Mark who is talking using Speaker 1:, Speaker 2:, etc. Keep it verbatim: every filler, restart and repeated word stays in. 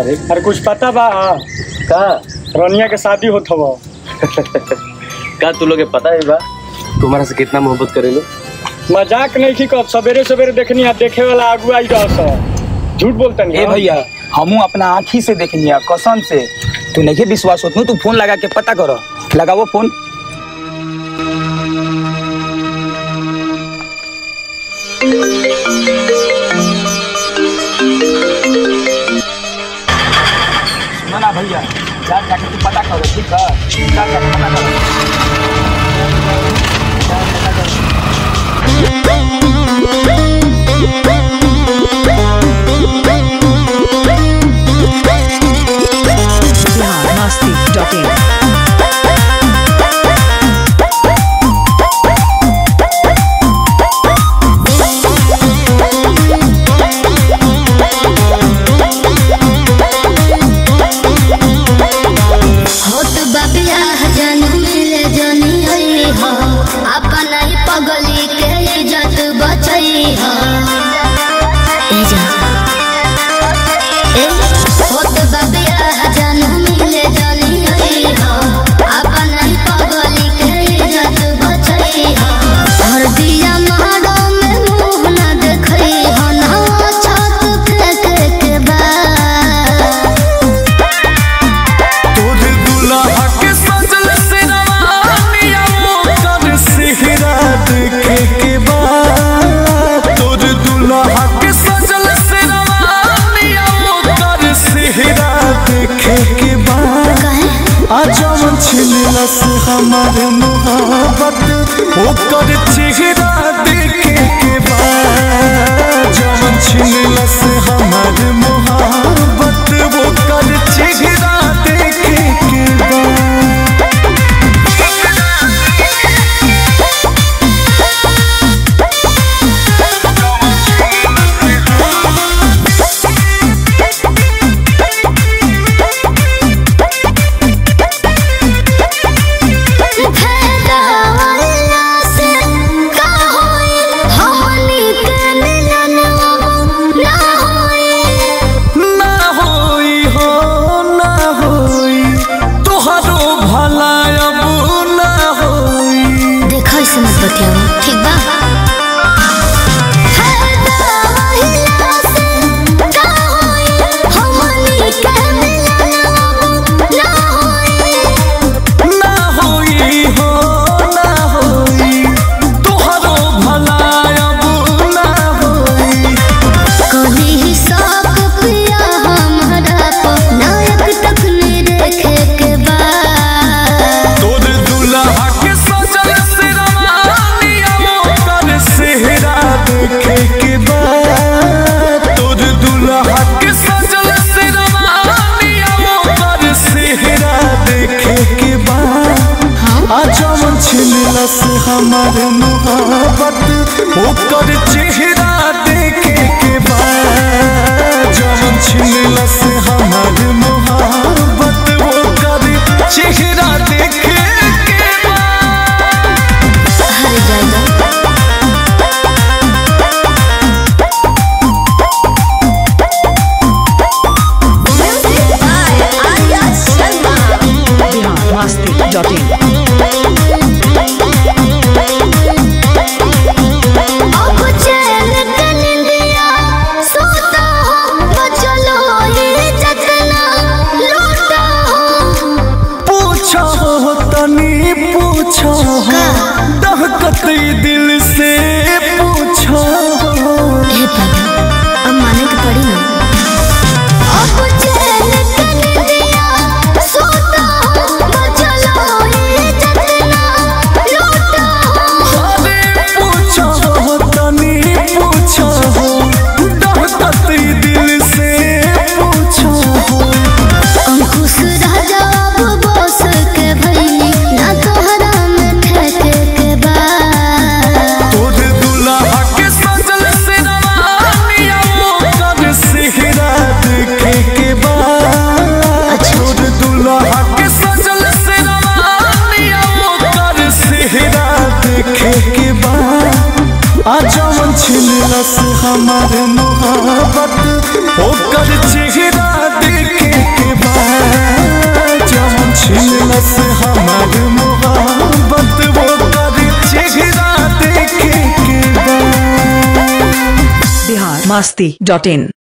Speaker 1: रे?
Speaker 2: अरे कुछ पता बा
Speaker 1: का
Speaker 2: रनिया के शादी होत हव।
Speaker 1: का तू लोग के पता है बा तुम्हारा से कितना मोहब्बत करेलो?
Speaker 2: मजाक नहीं की कब सवेरे सवेरे देखनी है, देखे वाला आगू आई रह झूठ बोलता नहीं।
Speaker 3: ए भैया हमू अपना आँखी से देखनी है कसम से। तू नहीं विश्वास होत तू फोन लगा के पता करो। लगाओ फोन। सुना भैया जा जाके तू पता करो ठीक है। जा जाके पता करो।
Speaker 4: हमारे मोहब्बत ओकर चेहरा देखे के बाद जवन छिनला से हमारे मोहब्बत ओकर चेहरा देखे के बाद।
Speaker 5: ठीक बा से हमारे मोहब्बत ओकर चेहरा देखे के बाद जवन छिनला से हमारे मोहब्बत ओकर चेहरा देखे के बाद। हर जगह
Speaker 6: मस्ती डॉट इन।
Speaker 4: दहकत दिल से पूछो
Speaker 5: हे बाबा अब माने के पड़ी ना। अब चैन कर दिया सोता बचलो ये जतना लूटा।
Speaker 4: अरे पूछो तनी पूछो दहकत दिल से पूछो।
Speaker 5: अंकुश राजा अब बस के भई ना तोहरा में ठेके के बाद।
Speaker 4: तोर दुल्हा के सजल से रवानिया ओकर सेहरा देखे के बाद। तोर दुल्हा के सजल से रवानिया ओकर सेहरा देखे के बाद। आ जवन छिनला से हमारे मोहब्बत ओकर चेहरा देखे
Speaker 6: masti dot in.